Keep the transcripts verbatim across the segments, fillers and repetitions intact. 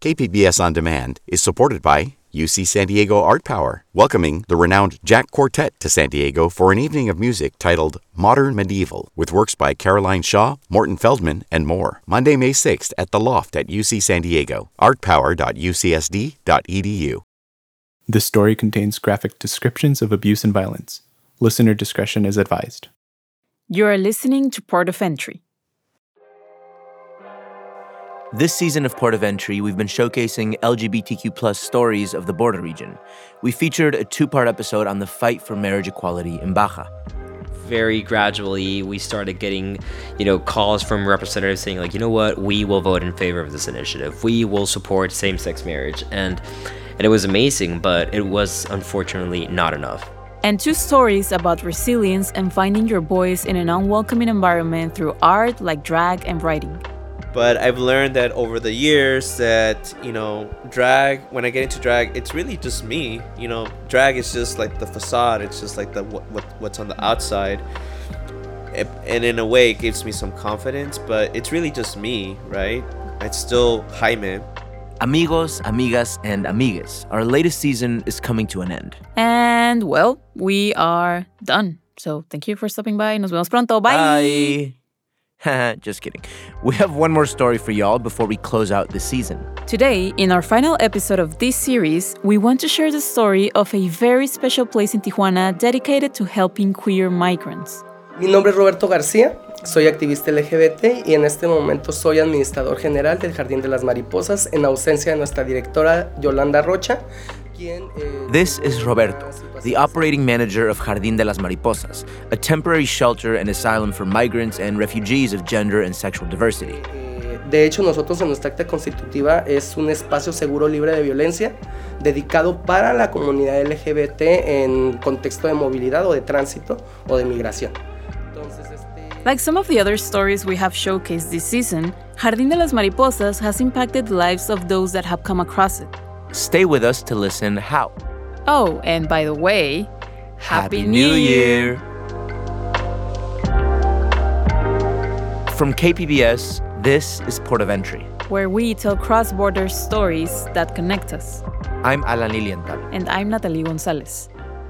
K P B S On Demand is supported by U C San Diego Art Power, welcoming the renowned Jack Quartet to San Diego for an evening of music titled Modern Medieval, with works by Caroline Shaw, Morton Feldman, and more. Monday, May sixth at The Loft at U C San Diego, art power dot u c s d dot e d u. This story contains graphic descriptions of abuse and violence. Listener discretion is advised. You are listening to Port of Entry. This season of Port of Entry, we've been showcasing L G B T Q plus stories of the border region. We featured a two-part episode on the fight for marriage equality in Baja. Very gradually, we started getting, you know, calls from representatives saying, like, you know what, we will vote in favor of this initiative. We will support same-sex marriage. And, and it was amazing, but it was unfortunately not enough. And two stories about resilience and finding your voice in an unwelcoming environment through art like drag and writing. But I've learned that over the years that, you know, drag, when I get into drag, it's really just me. You know, drag is just like the facade. It's just like the what, what what's on the outside. It, and in a way, it gives me some confidence, but it's really just me, right? It's still Jaime. Amigos, amigas, and amigues. Our latest season is coming to an end. And, well, we are done. So thank you for stopping by. Nos vemos pronto. Bye. Bye. Just kidding. We have one more story for y'all before we close out this season. Today, in our final episode of this series, we want to share the story of a very special place in Tijuana dedicated to helping queer migrants. Mi nombre es Roberto García, soy activista L G B T y en este momento soy administrador general del Jardín de las Mariposas en ausencia de nuestra directora Yolanda Rocha. This is Roberto, the operating manager of Jardín de las Mariposas, a temporary shelter and asylum for migrants and refugees of gender and sexual diversity. De hecho, nosotros en nuestra acta constitutiva es un espacio seguro libre de violencia dedicado para la comunidad L G B T en contexto de movilidad o de tránsito o de migración. Like some of the other stories we have showcased this season, Jardín de las Mariposas has impacted the lives of those that have come across it. Stay with us to listen how. Oh, and by the way, Happy, Happy New Year! From K P B S, this is Port of Entry, where we tell cross-border stories that connect us. I'm Alan Lilienthal. And I'm Natalie Gonzalez.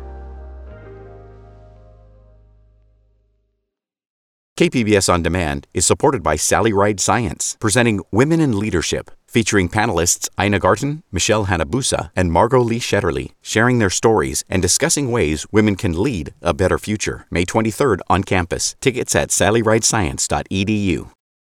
K P B S On Demand is supported by Sally Ride Science, presenting Women in Leadership, featuring panelists Ina Garten, Michelle Hanabusa, and Margot Lee Shetterly, sharing their stories and discussing ways women can lead a better future. May twenty-third on campus. Tickets at sally ride science dot e d u.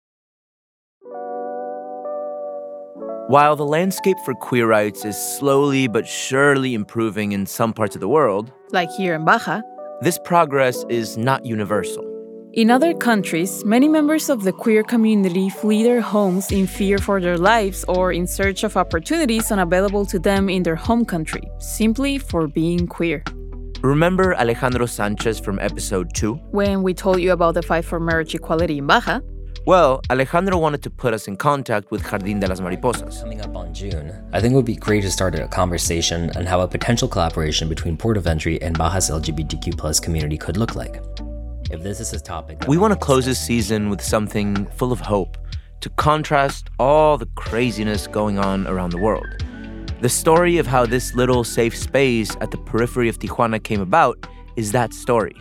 While the landscape for queer rights is slowly but surely improving in some parts of the world, like here in Baja, this progress is not universal. In other countries, many members of the queer community flee their homes in fear for their lives or in search of opportunities unavailable to them in their home country, simply for being queer. Remember Alejandro Sanchez from episode two? When we told you about the fight for marriage equality in Baja? Well, Alejandro wanted to put us in contact with Jardín de las Mariposas. Coming up on June, I think it would be great to start a conversation on how a potential collaboration between Port of Entry and Baja's L G B T Q plus community could look like. If this is a topic... We want to close this season with something full of hope, to contrast all the craziness going on around the world. The story of how this little safe space at the periphery of Tijuana came about is that story.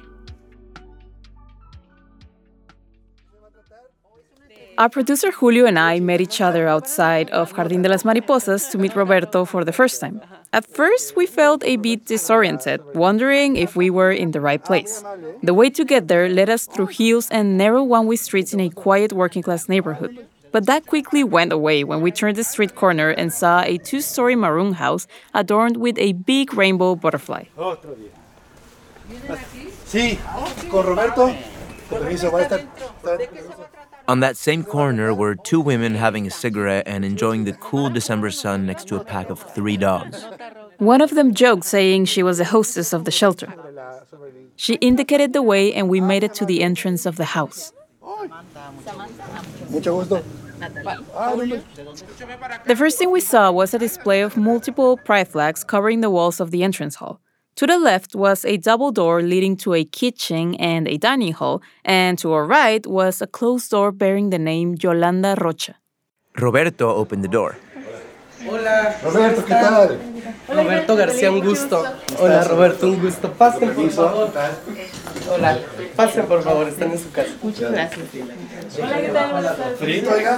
Our producer Julio and I met each other outside of Jardín de las Mariposas to meet Roberto for the first time. At first, we felt a bit disoriented, wondering if we were in the right place. The way to get there led us through hills and narrow one-way streets in a quiet working-class neighborhood. But that quickly went away when we turned the street corner and saw a two-story maroon house adorned with a big rainbow butterfly. Sí, con Roberto. On that same corner were two women having a cigarette and enjoying the cool December sun next to a pack of three dogs. One of them joked, saying she was the hostess of the shelter. She indicated the way, and we made it to the entrance of the house. The first thing we saw was a display of multiple pride flags covering the walls of the entrance hall. To the left was a double door leading to a kitchen and a dining hall, and to our right was a closed door bearing the name Yolanda Rocha. Roberto opened the door. Hola. Roberto, ¿qué tal? Roberto García, un gusto. Hola, Roberto, un gusto. Pasen, por favor. Hola, pasen, por favor, están en su casa. Muchas gracias. ¿Frito, oiga?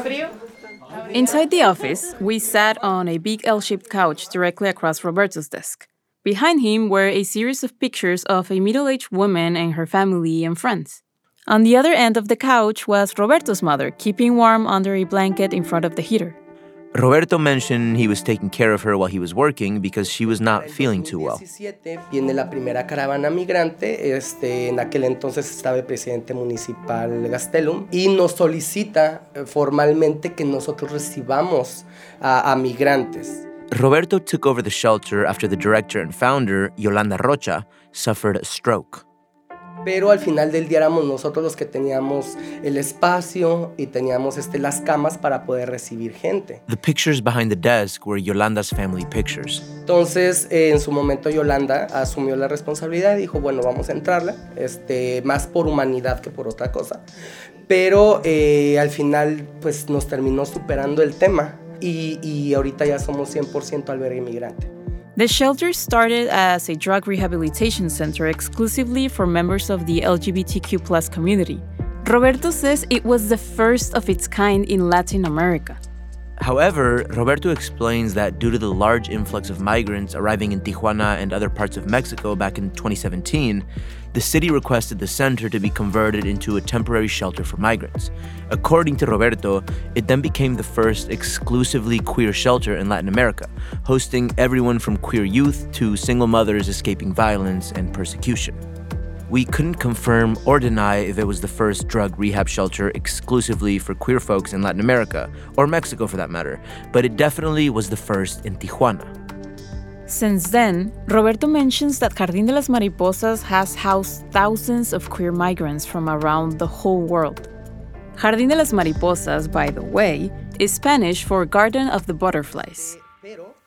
Inside the office, we sat on a big L-shaped couch directly across Roberto's desk. Behind him were a series of pictures of a middle-aged woman and her family and friends. On the other end of the couch was Roberto's mother, keeping warm under a blanket in front of the heater. Roberto mentioned he was taking care of her while he was working because she was not feeling too well. Viene la primera caravana migrante, este, en aquel entonces estaba el presidente municipal Gastelum y nos solicita formalmente que nosotros recibamos a, a migrantes. Roberto took over the shelter after the director and founder, Yolanda Rocha, suffered a stroke. Pero al final del día éramos nosotros los que teníamos el espacio y teníamos este, las camas para poder recibir gente. The pictures behind the desk were Yolanda's family pictures. Entonces, eh, en su momento Yolanda asumió la responsabilidad y dijo, bueno, vamos a entrarla, este, más por humanidad que por otra cosa. Pero eh, al final, pues nos terminó superando el tema y, y ahorita ya somos cien por ciento albergue migrante. The shelter started as a drug rehabilitation center exclusively for members of the L G B T Q plus community. Roberto says it was the first of its kind in Latin America. However, Roberto explains that due to the large influx of migrants arriving in Tijuana and other parts of Mexico back in twenty seventeen, the city requested the center to be converted into a temporary shelter for migrants. According to Roberto, it then became the first exclusively queer shelter in Latin America, hosting everyone from queer youth to single mothers escaping violence and persecution. We couldn't confirm or deny if it was the first drug rehab shelter exclusively for queer folks in Latin America, or Mexico for that matter, but it definitely was the first in Tijuana. Since then, Roberto mentions that Jardín de las Mariposas has housed thousands of queer migrants from around the whole world. Jardín de las Mariposas, by the way, is Spanish for Garden of the Butterflies. Pero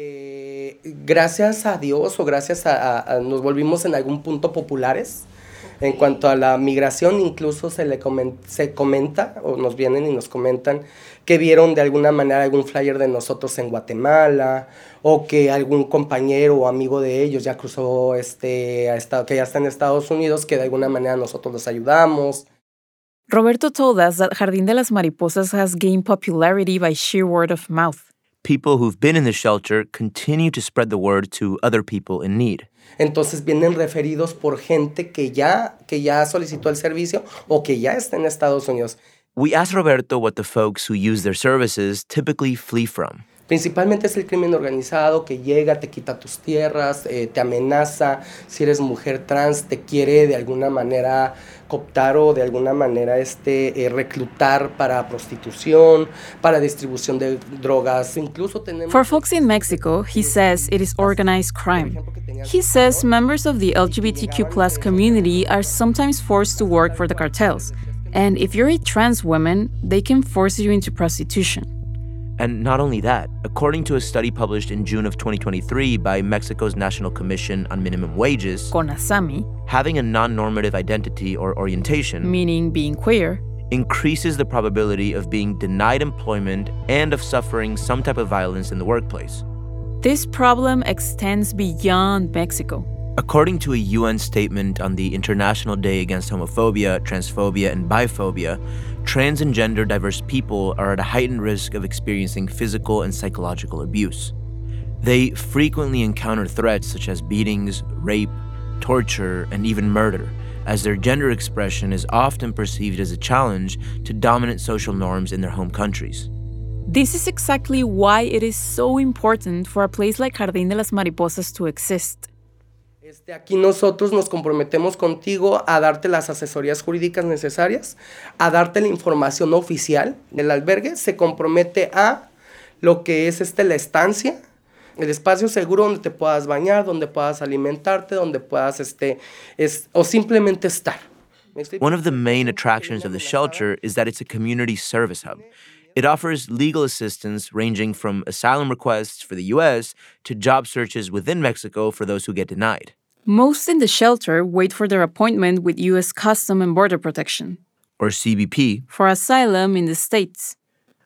eh, eh, gracias a Dios o gracias a, a, a nos volvimos en algún punto populares. En cuanto a la migración, incluso se, le comen, se comenta, o nos vienen y nos comentan, que vieron de alguna manera algún flyer de nosotros en Guatemala, o que algún compañero o amigo de ellos ya cruzó, este, a estado, que ya está en Estados Unidos, que de alguna manera nosotros los ayudamos. Roberto told us that Jardín de las Mariposas has gained popularity by sheer word of mouth. People who've been in the shelter continue to spread the word to other people in need. Entonces vienen referidos por gente que ya, que ya solicitó el servicio o que ya está en Estados Unidos. We asked Roberto what the folks who use their services typically flee from. Principalmente es el crimen organizado que llega, te quita tus tierras, eh, te amenaza. Si eres mujer trans, te quiere de alguna manera cooptar o de alguna manera este, eh, reclutar para prostitución, para distribución de drogas. Incluso tenemos... For folks in Mexico, he says it is organized crime. He says members of the L G B T Q plus community are sometimes forced to work for the cartels. And if you're a trans woman, they can force you into prostitution. And not only that, according to a study published in June of twenty twenty-three by Mexico's National Commission on Minimum Wages, CONASAMI, having a non-normative identity or orientation, meaning being queer, increases the probability of being denied employment and of suffering some type of violence in the workplace. This problem extends beyond Mexico. According to a U N statement on the International Day Against Homophobia, Transphobia, and Biphobia, trans and gender diverse people are at a heightened risk of experiencing physical and psychological abuse. They frequently encounter threats such as beatings, rape, torture, and even murder, as their gender expression is often perceived as a challenge to dominant social norms in their home countries. This is exactly why it is so important for a place like Jardín de las Mariposas to exist. Este, aquí nosotros nos comprometemos contigo a darte las asesorías jurídicas necesarias, a darte la información oficial. El albergue se compromete a lo que es este, la estancia, el espacio seguro donde te puedas bañar, donde puedas alimentarte, donde puedas este, es, o simplemente estar. One of the main attractions of the shelter is that it's a community service hub. It offers legal assistance ranging from asylum requests for the U S to job searches within Mexico for those who get denied. Most in the shelter wait for their appointment with U S Custom and Border Protection, or C B P, for asylum in the States.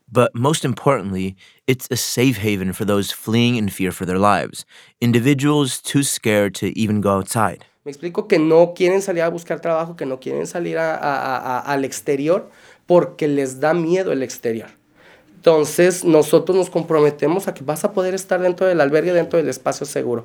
But most importantly, it's a safe haven for those fleeing in fear for their lives, individuals too scared to even go outside. Me explico que no quieren salir a buscar trabajo, que no quieren salir a, a, a, al exterior porque les da miedo el exterior. Entonces, nosotros nos comprometemos a que vas a poder estar dentro del albergue, dentro del espacio seguro.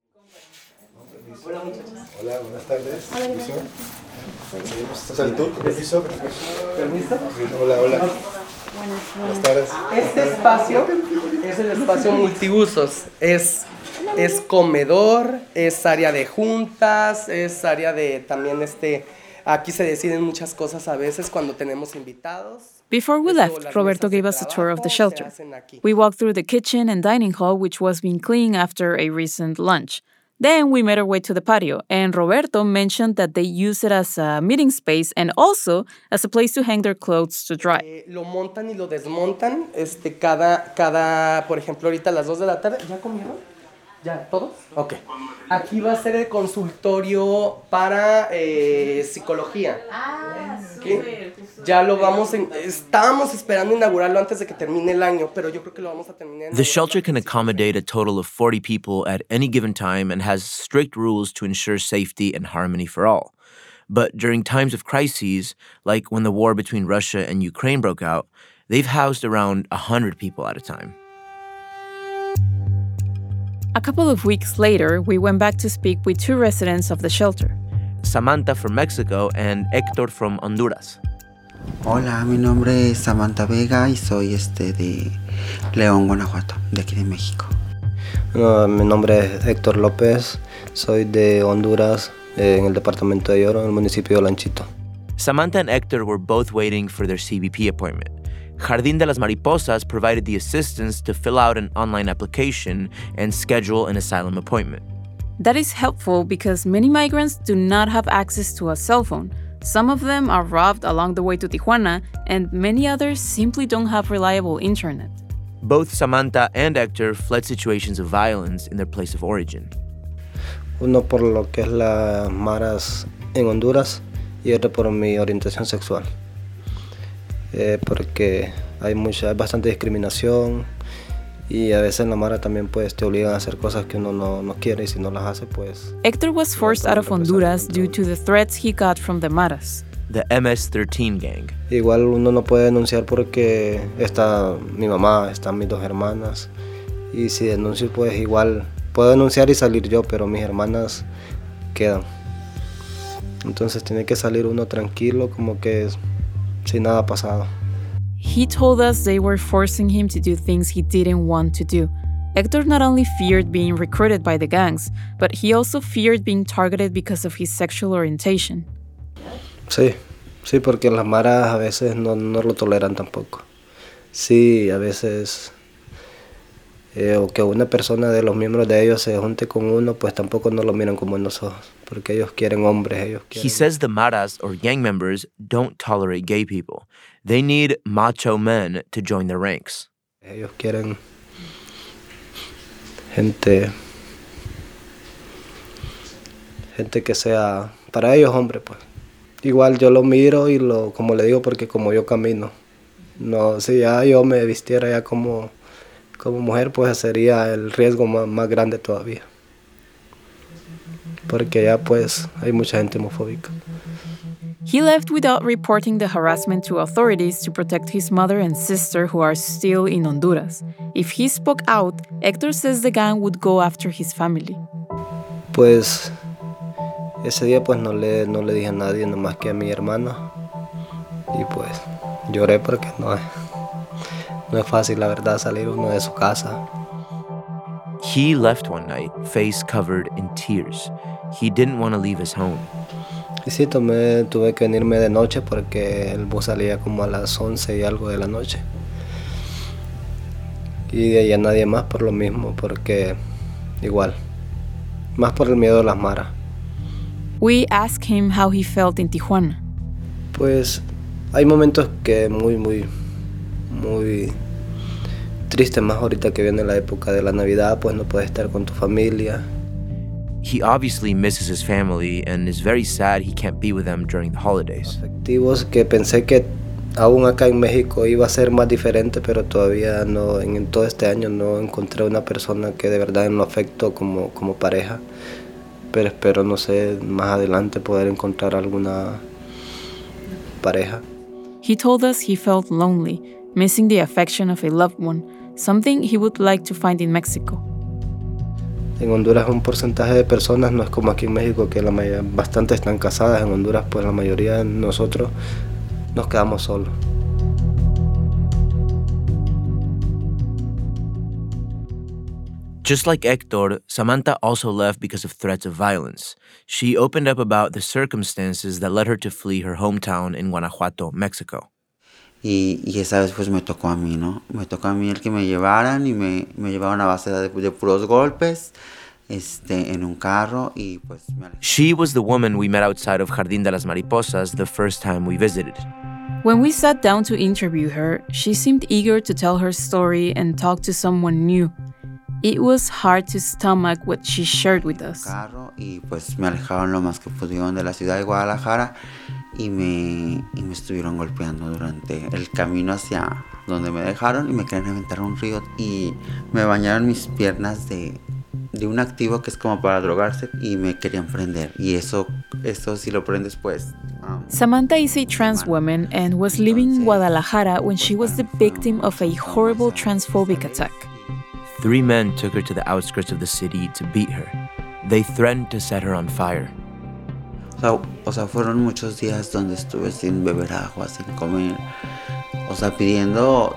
Hola, Hola, buenas tardes. ¿Permiso? ¿Estás al tour? ¿Permiso? ¿Permiso? Hola, hola. Buenas tardes. Este espacio es el espacio multiusos. Es, es comedor, es área de juntas, es área de también este... Aquí se deciden muchas cosas a veces cuando tenemos invitados. Before we left, Roberto gave us a tour of the shelter. We walked through the kitchen and dining hall, which was being cleaned after a recent lunch. Then we made our way to the patio, and Roberto mentioned that they use it as a meeting space and also as a place to hang their clothes to dry. Eh, lo montan y lo desmontan, este, cada, cada, por ejemplo, ahorita a las dos de la tarde. ¿Ya comieron? ¿Ya? ¿Todos? Ok. Aquí va a ser el consultorio para eh, psicología. Ah, ¿Qué? Ya lo vamos en, estábamos esperando inaugurarlo antes de que termine el año, pero yo creo que lo vamos a terminar. The shelter can accommodate a total of forty people at any given time and has strict rules to ensure safety and harmony for all. But during times of crises, like when the war between Russia and Ukraine broke out, they've housed around one hundred people at a time. A couple of weeks later, we went back to speak with two residents of the shelter. Samantha from Mexico and Héctor from Honduras. Hola, mi nombre es Samantha Vega y soy este de León, Guanajuato, de aquí de México. Uh, mi nombre es Héctor López, soy de Honduras, eh, en el departamento de Lloro, en el municipio de Lanchito. Samantha and Héctor were both waiting for their C B P appointment. Jardín de las Mariposas provided the assistance to fill out an online application and schedule an asylum appointment. That is helpful because many migrants do not have access to a cell phone. Some of them are robbed along the way to Tijuana, and many others simply don't have reliable internet. Both Samantha and Héctor fled situations of violence in their place of origin. Uno por lo que es las maras en Honduras y otro por mi orientación sexual. Eh, porque hay mucha, hay bastante discriminación y a veces en la mara también pues te obligan a hacer cosas que uno no, no quiere y si no las hace pues... Héctor was forced out of Honduras due to the threats he got from the maras. The M S thirteen gang. Igual uno no puede denunciar porque está mi mamá, están mis dos hermanas y si denuncio pues igual puedo denunciar y salir yo, pero mis hermanas quedan. Entonces tiene que salir uno tranquilo como que sin nada pasado. He told us they were forcing him to do things he didn't want to do. Héctor not only feared being recruited by the gangs, but he also feared being targeted because of his sexual orientation. Sí, sí, porque las maras a veces no, no lo toleran tampoco. Sí, a veces... Eh, o que una persona de los miembros de ellos se junte con uno, pues tampoco no lo miran con buenos ojos, porque ellos quieren hombres, ellos quieren... He says the maras, or gang members, don't tolerate gay people. They need macho men to join their ranks. Ellos quieren gente, gente que sea, para ellos hombre, pues. Igual yo lo miro y lo, como le digo, porque como yo camino, no, si ya yo me vistiera ya como... Como mujer, pues sería el riesgo más, más grande todavía. Porque ya pues hay mucha gente homofóbica. He left without reporting the harassment to authorities to protect his mother and sister who are still in Honduras. If he spoke out, Héctor says the gang would go after his family. Pues ese día pues no le, no le dije a nadie, nomás que a mi hermana. Y pues lloré porque no es... No es fácil, la verdad, salir uno de su casa. He left one night, face covered in tears. He didn't want to leave his home. Y sí, tomé, tuve que venirme de noche porque el bus salía como a las once y algo de la noche. Y de ahí a nadie más por lo mismo, porque igual, más por el miedo de las maras. We asked him how he felt in Tijuana. Pues hay momentos que muy, muy... muy triste, más ahorita que viene la época de la Navidad, pues no puedes estar con tu familia. He obviously misses his family and is very sad he can't be with them during the holidays. Afectivos que pensé que aún acá en México iba a ser más diferente, pero todavía no, en, en todo este año no encontré una persona que de verdad me afectó como, como pareja. Pero espero, no sé, más adelante poder encontrar alguna pareja. He told us he felt lonely, missing the affection of a loved one, something he would like to find in Mexico. En Honduras un porcentaje de personas no es como aquí en México, que la mayoría, bastante están casadas. En Honduras pues la mayoría de nosotros nos quedamos solos. Just like Héctor, Samantha also left because of threats of violence. She opened up about the circumstances that led her to flee her hometown in Guanajuato, Mexico. Y, y esa vez pues me tocó a mí, ¿no? Me tocó a mí el que me llevaran y me, me llevaban a base de, de puros golpes este, en un carro y pues me alejé. She was the woman we met outside of Jardín de las Mariposas the first time we visited. When we sat down to interview her, she seemed eager to tell her story and talk to someone new. It was hard to stomach what she shared with us. Carro y pues me alejaron lo más que pudieron de la ciudad de Guadalajara y me, y me estuvieron golpeando durante el camino hacia donde me dejaron y me querían aventar a un río y me bañaron mis piernas de, de un activo que es como para drogarse y me querían prender y eso, eso si lo prendes pues... Um, Samantha is a trans woman and was living in Guadalajara when she was the victim of a horrible transphobic attack. Three men took her to the outskirts of the city to beat her. They threatened to set her on fire. O sea, o sea, fueron muchos días donde estuve sin beber agua, sin comer. O sea, pidiendo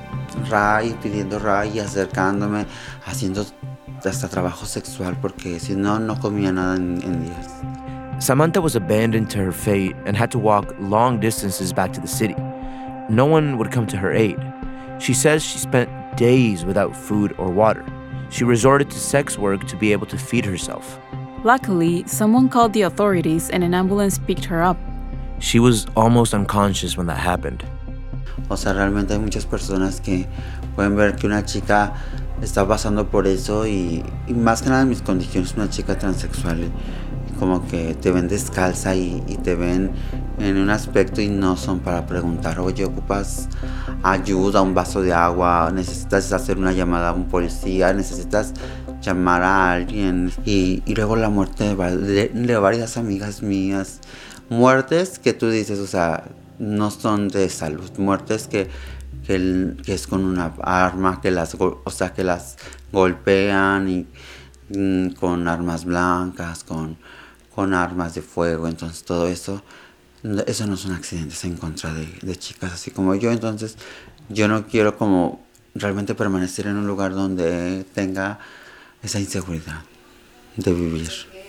ray, pidiendo ray y acercándome, haciendo hasta trabajo sexual, porque si no, no comía nada en, en días. Samantha was abandoned to her fate and had to walk long distances back to the city. No one would come to her aid. She says she spent days without food or water. She resorted to sex work to be able to feed herself. Luckily, someone called the authorities and an ambulance picked her up. She was almost unconscious when that happened. O sea, realmente hay muchas personas que pueden ver que una chica está pasando por eso y, y más que nada en mis condiciones, una chica transexual, y como que te ven descalza y, y te ven en un aspecto y no son para preguntar, oye, ¿ocupas ayuda, un vaso de agua? ¿Necesitas hacer una llamada a un policía? ¿Necesitas llamar a alguien? Y, y luego la muerte de, de, de varias amigas mías. Muertes que tú dices, o sea, no son de salud. Muertes que, que, el, que es con una arma, que las, o sea, que las golpean y mm, con armas blancas, con, con armas de fuego. Entonces todo eso... Eso no son accidentes en contra de, de chicas así como yo, entonces yo no quiero como realmente permanecer en un lugar donde tenga esa inseguridad de vivir.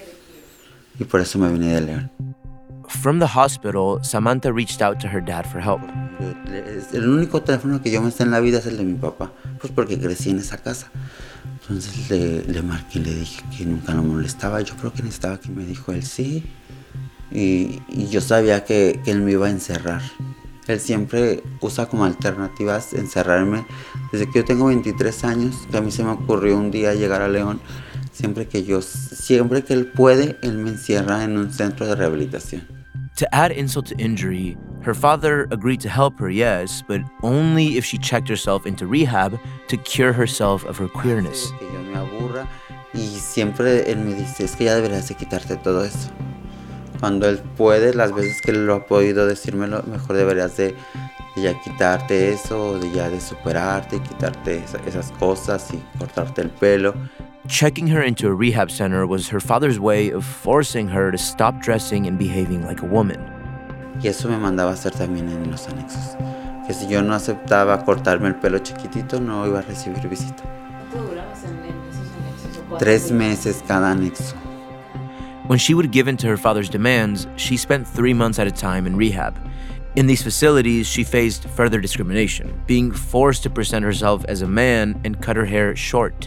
Y por eso me vine de León. From the hospital, Samantha reached out to her dad for help. El único teléfono que yo me sé en la vida es el de mi papá, pues porque crecí en esa casa. Entonces le, le marqué y le dije que nunca me molestaba. Yo creo que necesitaba que me dijo él sí. Y, y yo sabía que, que él me iba a encerrar. Él siempre usa como alternativas encerrarme. Desde que yo tengo veintitrés años, que a mí se me ocurrió un día llegar a León. Siempre que yo, siempre que él puede, él me encierra en un centro de rehabilitación. To add insult to injury, her father agreed to help her, yes, but only if she checked herself into rehab to cure herself of her queerness. Que yo me aburra y siempre él me dice, es que ya deberías de quitarte todo eso. Cuando él puede, las veces que él lo ha podido decírmelo, mejor deberías de, de ya quitarte eso, de ya de superarte, quitarte esa, esas cosas y cortarte el pelo. Checking her into a rehab center was her father's way of forcing her to stop dressing and behaving like a woman. Y eso me mandaba a hacer también en los anexos. Que si yo no aceptaba cortarme el pelo chiquitito, no iba a recibir visita. ¿Cuánto durabas en esos anexos? Tres meses cada anexo. When she would give in to her father's demands, she spent three months at a time in rehab. In these facilities, she faced further discrimination, being forced to present herself as a man and cut her hair short.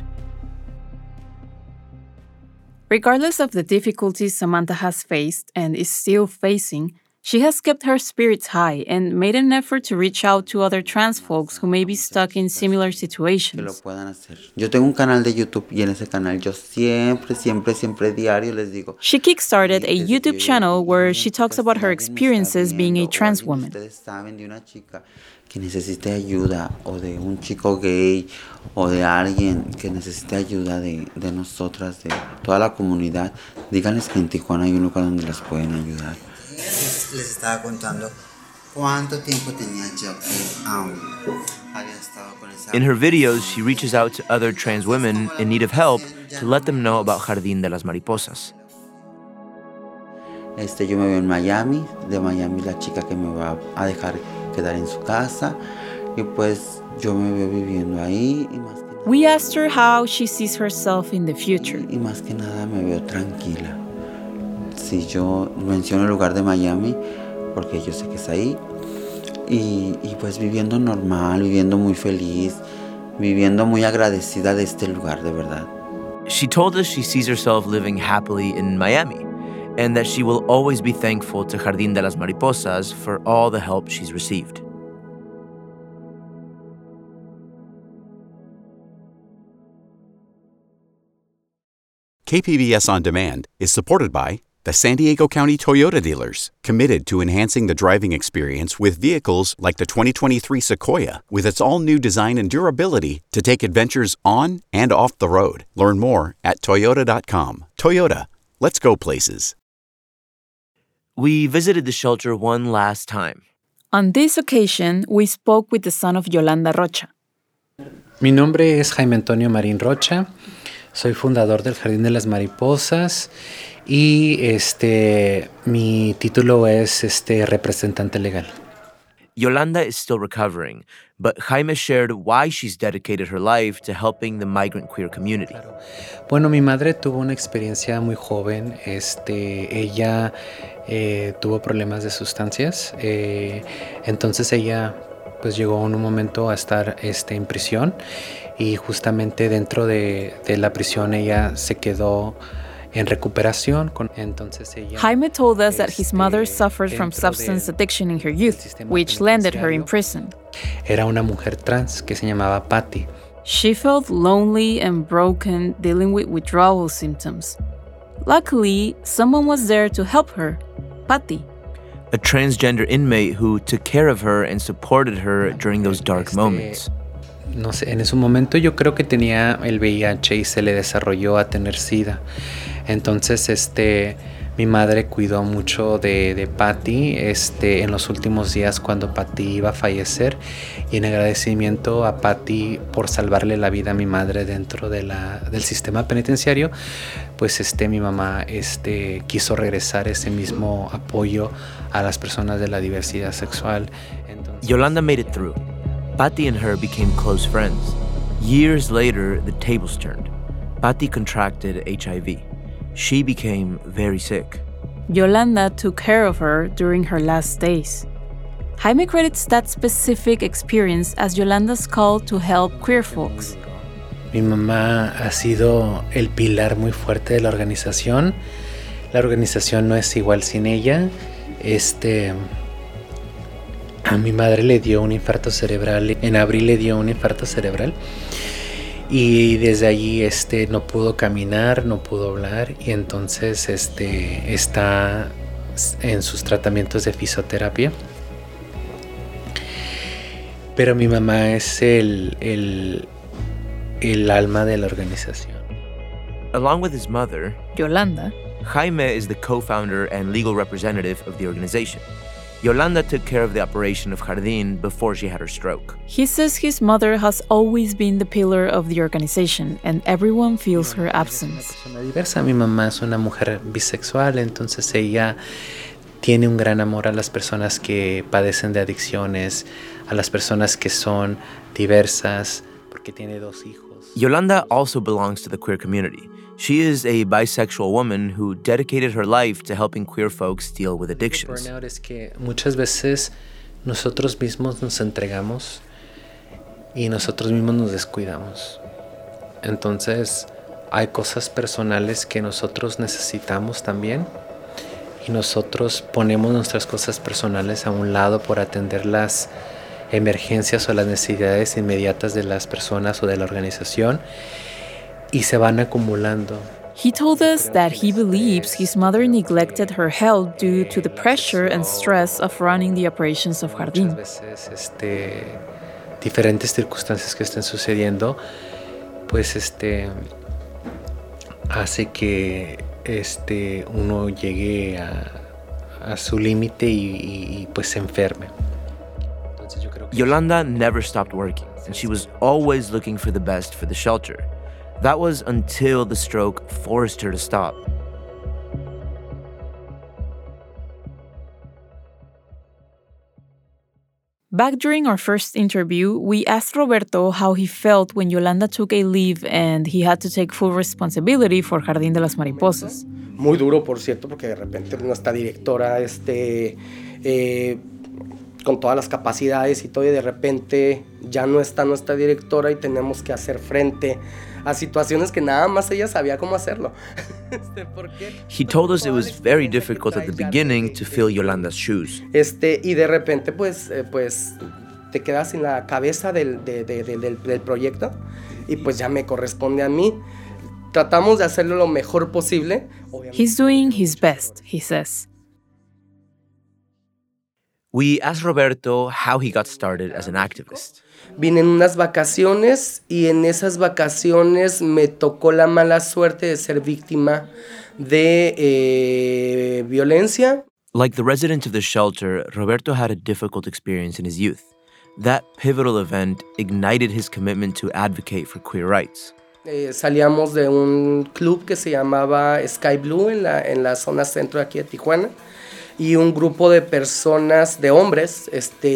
Regardless of the difficulties Samantha has faced and is still facing, She has kept her spirits high and made an effort to reach out to other trans folks who may be stuck in similar situations. Yo tengo un canal de YouTube y en ese canal yo siempre, siempre, siempre diario les digo. She kickstarted a YouTube channel where she talks about her experiences being a trans woman. Que necesite ayuda o de un chico gay o de alguien que necesite ayuda de, de nosotras, de toda la comunidad, díganles que en Tijuana hay un lugar donde las pueden ayudar. Les, les estaba contando cuánto tiempo tenía yo que um, había estado con esa... In her videos, she reaches out to other trans women in need of help to let them know about Jardín de las Mariposas. Este, yo me veo en Miami, de Miami la chica que me va a dejar quedar en su casa y pues yo me veo viviendo ahí y más que nada, we asked her how she sees herself in the future. Y más que nada me veo tranquila. Si yo menciono el lugar de Miami porque yo sé que es ahí y, y pues viviendo normal, viviendo muy feliz, viviendo muy agradecida de este lugar de verdad. She told us she sees herself living happily in Miami, and that she will always be thankful to Jardín de las Mariposas for all the help she's received. K P B S On Demand is supported by the San Diego County Toyota dealers, committed to enhancing the driving experience with vehicles like the twenty twenty-three Sequoia, with its all-new design and durability to take adventures on and off the road. Learn more at toyota dot com. Toyota, let's go places. We visited the shelter one last time. On this occasion, we spoke with the son of Yolanda Rocha. Mi nombre es Jaime Antonio Marín Rocha. Soy fundador del Jardín de las Mariposas y este mi título es este representante legal. Yolanda is still recovering, but Jaime shared why she's dedicated her life to helping the migrant queer community. Bueno, mi madre tuvo una experiencia muy joven. Este, ella eh, tuvo problemas de sustancias. Eh, entonces ella pues llegó en un momento a estar este, en prisión y justamente dentro de, de la prisión ella se quedó en recuperación. Con, entonces ella, Jaime told us that his mother suffered from substance addiction in her youth, which landed her in prison. Era una mujer trans que se llamaba Patty. She felt lonely and broken, dealing with withdrawal symptoms. Luckily, someone was there to help her, Patty, a transgender inmate who took care of her and supported her during those dark este, moments. No sé, en ese momento yo creo que tenía el V I H y se le desarrolló a tener SIDA. Entonces, este, mi madre cuidó mucho de, de Patty este, en los últimos días cuando Patty iba a fallecer. Y en agradecimiento a Patty por salvarle la vida a mi madre dentro de la, del sistema penitenciario, pues este, mi mamá este, quiso regresar ese mismo apoyo a las personas de la diversidad sexual. Entonces, Yolanda made it through. Patty and her became close friends. Years later, the tables turned. Patty contracted H I V. She became very sick. Yolanda took care of her during her last days. Jaime credits that specific experience as Yolanda's call to help queer folks. Mi mamá ha sido el pilar muy fuerte de la organización. La organización no es igual sin ella. Este... A mi madre le dio un infarto cerebral, en abril le dio un infarto cerebral y desde allí este, no pudo caminar, no pudo hablar y entonces este, está en sus tratamientos de fisioterapia. Pero mi mamá es el, el, el alma de la organización. Along with his mother, Yolanda, Jaime is the co-founder and legal representative of the organization. Yolanda took care of the operation of Jardín before she had her stroke. He says his mother has always been the pillar of the organization and everyone feels her absence. Diversa. Mi mamá es una mujer bisexual, entonces ella tiene un gran amor a las personas que padecen de adicciones, a las personas que son diversas, porque tiene dos hijos. Yolanda also belongs to the queer community. She is a bisexual woman who dedicated her life to helping queer folks deal with addictions. Burnout es que muchas veces nosotros mismos nos entregamos y nosotros mismos nos descuidamos. Entonces, hay cosas personales que nosotros necesitamos también y nosotros ponemos nuestras cosas personales a un lado por atender las emergencias o las necesidades inmediatas de las personas o de la organización y se van acumulando. He told us that he believes his mother neglected her health due to the pressure and stress of running the operations of Jardín. Muchas veces, este, diferentes circunstancias que estén sucediendo, pues, este, hace que, este, uno llegue a, a su límite y, y, y, pues, se enferme. Entonces, yo creo que Yolanda never stopped working, and she was always looking for the best for the shelter. That was until the stroke forced her to stop. Back during our first interview, we asked Roberto how he felt when Yolanda took a leave and he had to take full responsibility for Jardín de las Mariposas. Muy duro, por cierto, porque de repente nuestra directora, este, eh, con todas las capacidades y todo, y de repente ya no está nuestra directora y tenemos que hacer frente a situaciones que nada más ella sabía cómo hacerlo. He told us it was very difficult at the beginning to fill Yolanda's shoes. Este, y de repente, pues, eh, pues te quedas sin la cabeza del, de, de, de, del, del proyecto y pues ya me corresponde a mí. Tratamos de hacerlo lo mejor posible. He's doing his best, he says. We asked Roberto how he got started as an activist. Vine en unas vacaciones y en esas vacaciones me tocó la mala suerte de ser víctima de eh, violencia. Like the residents of the shelter, Roberto had a difficult experience in his youth. That pivotal event ignited his commitment to advocate for queer rights. Eh, salíamos de un club que se llamaba Sky Blue en la, en la zona centro de aquí de Tijuana. Y un grupo de personas, de hombres,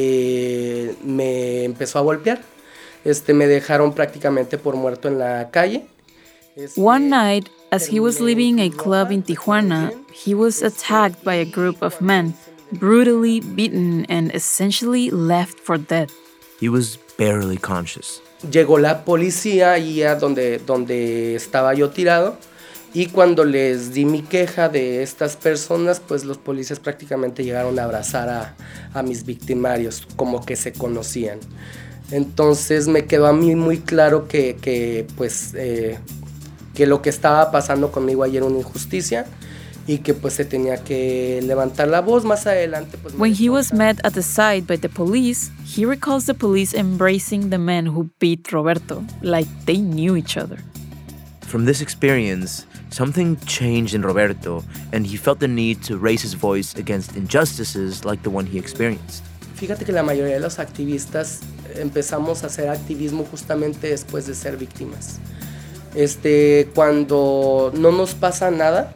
este, me empezó a golpear. Este, me dejaron prácticamente por muerto en la calle. Este, One night, as he was leaving a club in Tijuana, he was attacked by a group of men, brutally beaten and essentially left for dead. He was barely conscious. Llegó la policía y a donde, donde estaba yo tirado. Y cuando les di mi queja de estas personas, pues los policías prácticamente llegaron a abrazar a, a mis victimarios, como que se conocían. Entonces me quedó a mí muy claro que, que, pues, eh, que lo que estaba pasando conmigo ayer era una injusticia y que pues se tenía que levantar la voz más adelante. Pues, When he was met at the side by the police, he recalls the police embracing the men who beat Roberto, like they knew each other. From this experience, something changed in Roberto, and he felt the need to raise his voice against injustices like the one he experienced. Fíjate que la mayoría de los activistas empezamos a hacer activismo justamente después de ser víctimas. Este, cuando no nos pasa nada,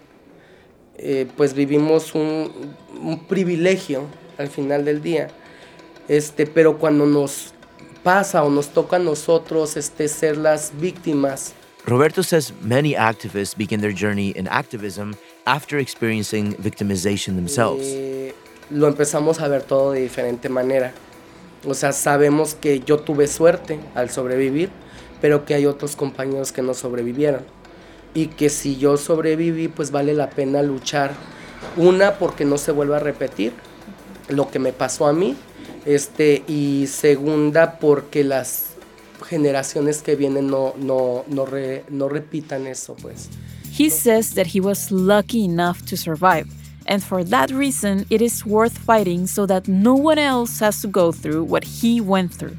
eh, pues vivimos un, un privilegio al final del día. Este, pero cuando nos pasa o nos toca a nosotros este, ser las víctimas. Roberto says many activists begin their journey in activism after experiencing victimization themselves. Eh, lo empezamos a ver todo de diferente manera. O sea, sabemos que yo tuve suerte al sobrevivir, pero que hay otros compañeros que no sobrevivieron. Y que si yo sobreviví, pues vale la pena luchar. Una, porque no se vuelva a repetir lo que me pasó a mí. Este, y segunda, porque las generaciones que vienen no, no, no, re, no repitan eso, pues. He says that he was lucky enough to survive, and for that reason, it is worth fighting so that no one else has to go through what he went through.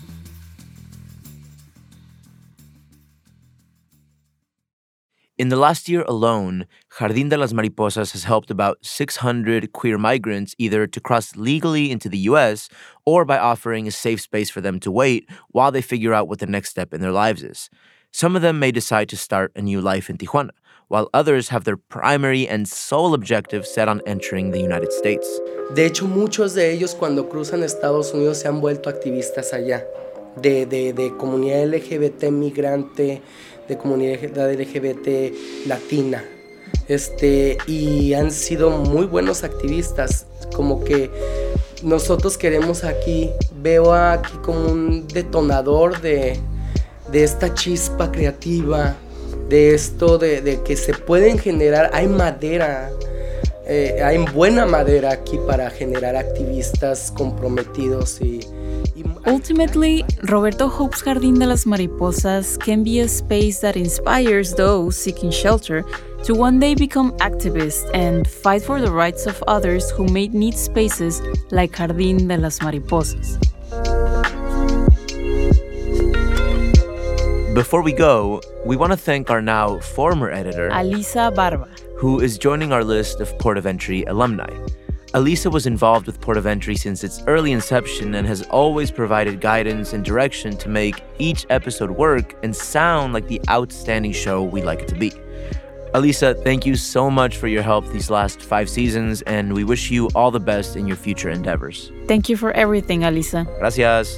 In the last year alone, Jardín de las Mariposas has helped about six hundred queer migrants either to cross legally into the U S or by offering a safe space for them to wait while they figure out what the next step in their lives is. Some of them may decide to start a new life in Tijuana, while others have their primary and sole objective set on entering the United States. De hecho, muchos de ellos cuando cruzan Estados Unidos se han vuelto activistas allá, de, de, de comunidad L G B T migrante, de comunidad L G B T latina, este, y han sido muy buenos activistas. Como que nosotros queremos aquí, veo aquí como un detonador de, de esta chispa creativa, de esto de, de que se pueden generar, hay madera eh, hay buena madera aquí para generar activistas comprometidos y, y Ultimately, Roberto hopes Jardín de las Mariposas can be a space that inspires those seeking shelter to one day become activists and fight for the rights of others who may need spaces like Jardín de las Mariposas. Before we go, we want to thank our now former editor, Alisa Barba, who is joining our list of Port of Entry alumni. Alisa was involved with Port of Entry since its early inception and has always provided guidance and direction to make each episode work and sound like the outstanding show we'd like it to be. Alisa, thank you so much for your help these last five seasons, and we wish you all the best in your future endeavors. Thank you for everything, Alisa. Gracias.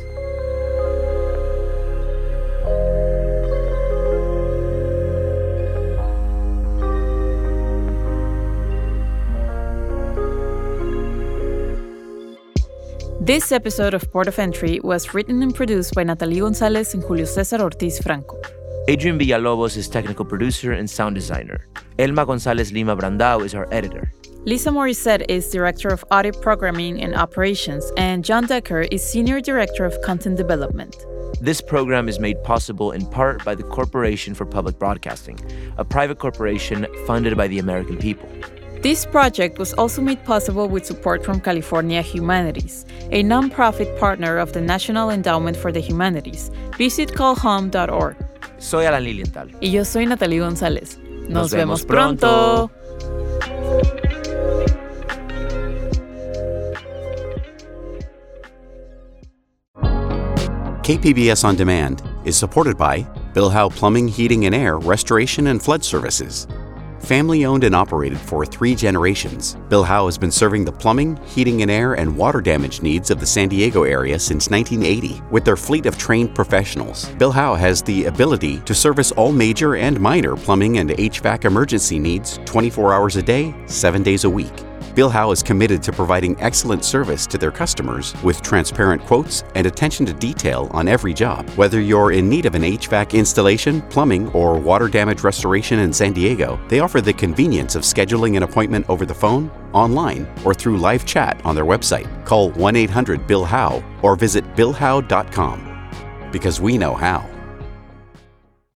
This episode of Port of Entry was written and produced by Natalie Gonzalez and Julio César Ortiz Franco. Adrian Villalobos is technical producer and sound designer. Elma González Lima Brandao is our editor. Lisa Morissette is Director of Audio Programming and Operations, and John Decker is Senior Director of Content Development. This program is made possible in part by the Corporation for Public Broadcasting, a private corporation funded by the American people. This project was also made possible with support from California Humanities, a nonprofit partner of the National Endowment for the Humanities. Visit call home dot org. Soy Alan Lilienthal. Y yo soy Natalie González. Nos, Nos vemos vemos pronto. K P B S On Demand is supported by Bill Howe Plumbing, Heating and Air, Restoration and Flood Services. Family owned and operated for three generations, Bill Howe has been serving the plumbing, heating and air, and water damage needs of the San Diego area since nineteen eighty. With their fleet of trained professionals, Bill Howe has the ability to service all major and minor plumbing and H V A C emergency needs twenty-four hours a day, seven days a week. Bill Howe is committed to providing excellent service to their customers with transparent quotes and attention to detail on every job. Whether you're in need of an H V A C installation, plumbing, or water damage restoration in San Diego, they offer the convenience of scheduling an appointment over the phone, online, or through live chat on their website. Call one eight hundred Bill Howe or visit bill howe dot com because we know how.